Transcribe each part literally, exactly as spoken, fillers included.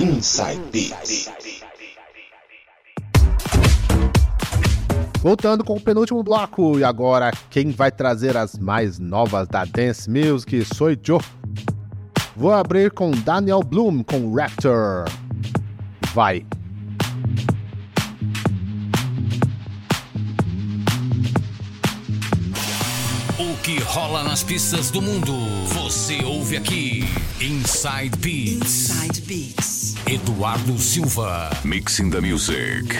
Inside Beats. Voltando com o penúltimo bloco, e agora quem vai trazer as mais novas da Dance Music sou eu. Vou abrir com Daniel Bloom com Raptor. Vai! O que rola nas pistas do mundo, você ouve aqui. Inside Beats. Inside Beats. Eduardo Silva. Mixing the music.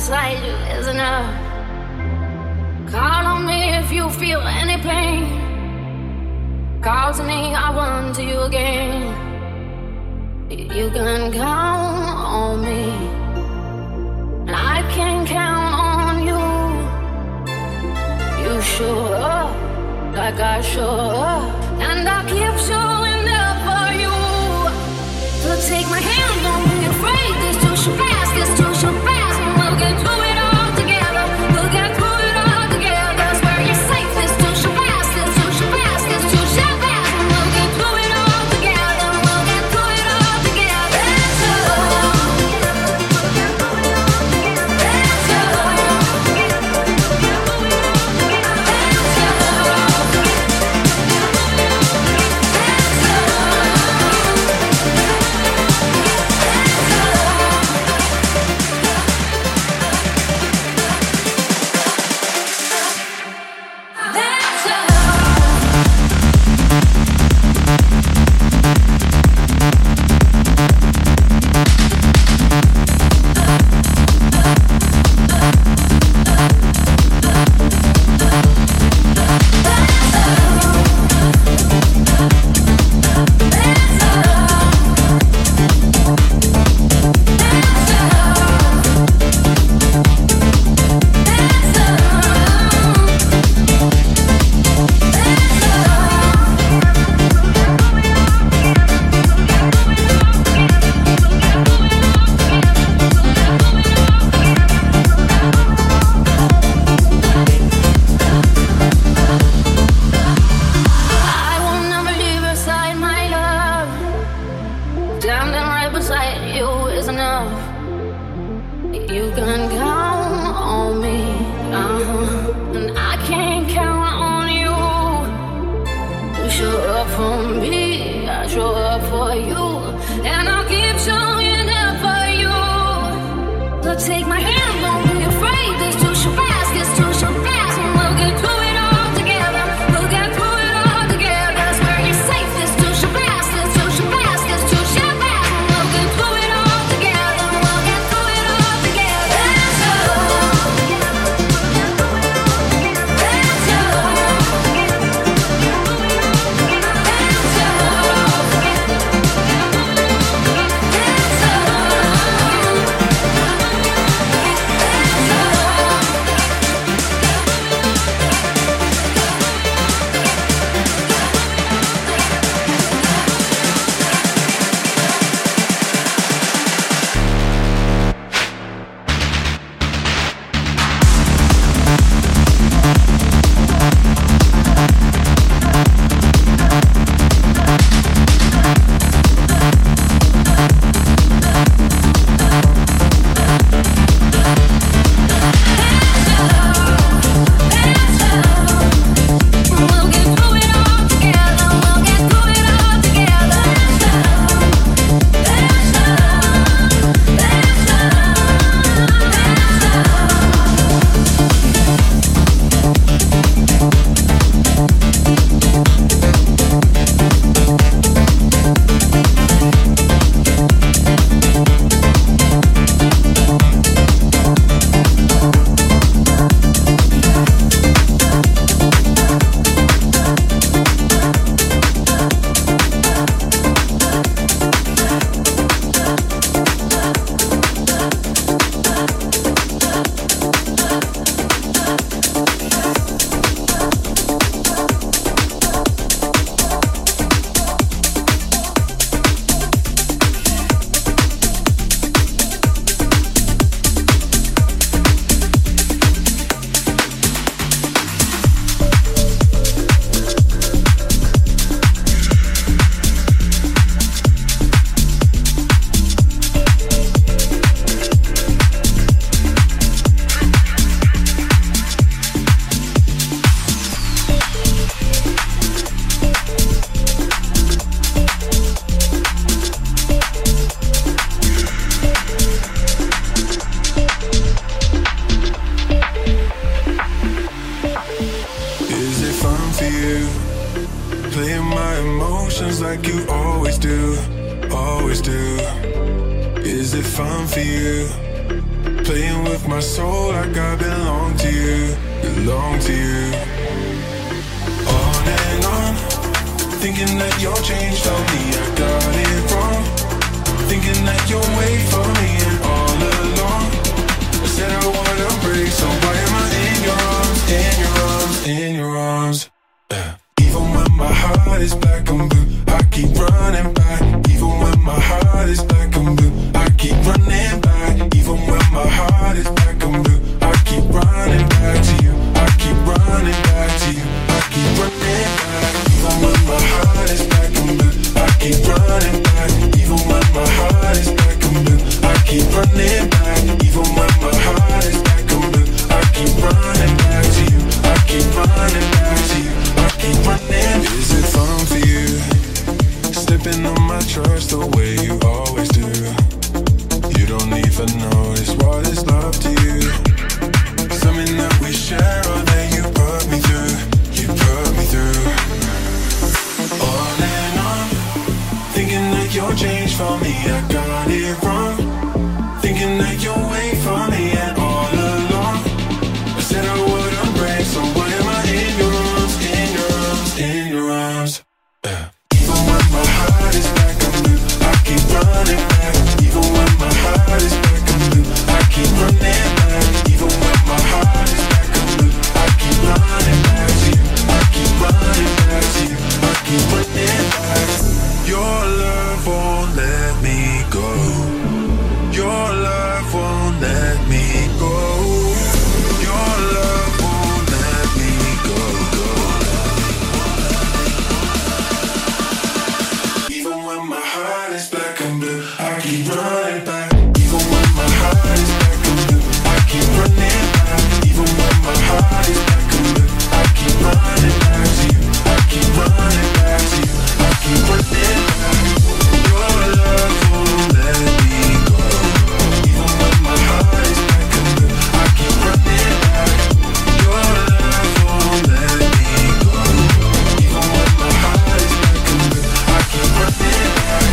beside you is enough. Call on me if you feel any pain. Call to me, I'll run to you again. You can count on me, and I can count on you. You show up like I show up, and I'll keep showing up for you. So take my hand, don't be afraid. This too shall pass, this too shall pass, and we'll get through it all together. We'll get through it all together. Swear you're safe. This too shall pass, this too shall pass, this too shall pass, and we'll get through it all together. We'll get through it all together. Let's go. Let's go. like you always do, always do. Is it fun for you? playing with my soul like I belong to you, belong to you. On and on, thinking that you'll change for me, I got it wrong. Thinking that you'll wait for me, and all along I said I wanna break, so why am I in your arms, in your arms, in your arms? Yeah. Even when my heart is black and blue, I keep running back. Even when my heart is black and blue, I keep running back. Even when my heart is black and blue, I keep running back to you. I keep running back to you. I keep running back. Even when my heart is black and blue, I keep running back. Even when my heart is black and blue, I keep running back. Even when my heart is black and blue, I keep running back to you. I keep running back to you. I keep running. Is it fun for you? Slipping on my trust the way you always do. You don't even notice what is love to you. Something that we share or that you put me through. You put me through. On and on, thinking that you'll change for me, I got it wrong. Thinking that you'll wait for me, and all along I said I wouldn't break, so why am I in your arms, in your arms, in your arms? Yeah. Even when my heart is black and blue, I keep running back. Even when my heart is black and blue, I keep running back. Even when my heart is black and blue, I keep running back to you. I keep running back to you. I keep running back. Your love won't let me go. Your love won't let me go. Your love won't let me go, go. Even when my heart is black and blue, I keep running back. Even when my heart is black and blue, I keep running back. Even when my heart is black and blue, I keep running back to you. I keep running back to you. I keep running back. Your love won't let me go. Even when my heart is black and blue, I keep running back. Your love won't let me go. Even when my heart is black and blue, I keep running back.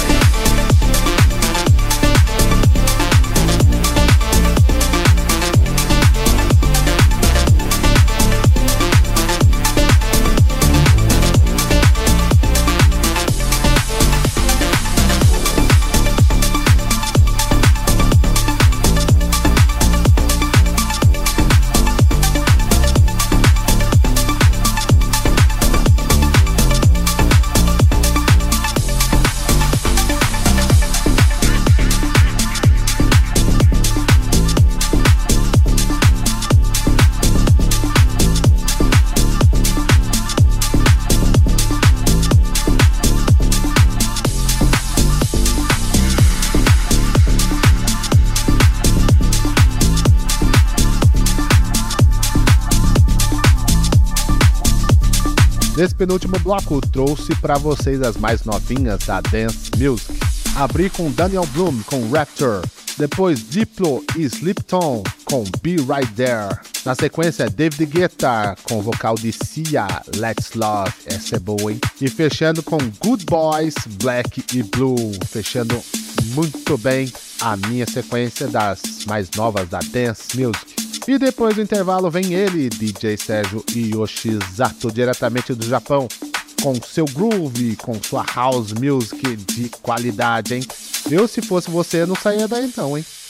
Nesse penúltimo bloco, trouxe para vocês as mais novinhas da Dance Music. Abri com Daniel Bloom com Rapture, depois Diplo e Sleepton com Be Right There. Na sequência, David Guetta com o vocal de Sia, Let's Love, essa é boa, hein? E fechando com Good Boys, Black e Blue, fechando muito bem a minha sequência das mais novas da Dance Music. E depois do intervalo vem ele, D J Sérgio Yoshizato, diretamente do Japão, com seu groove, com sua house music de qualidade, hein? Eu, se fosse você, não saía daí então, hein?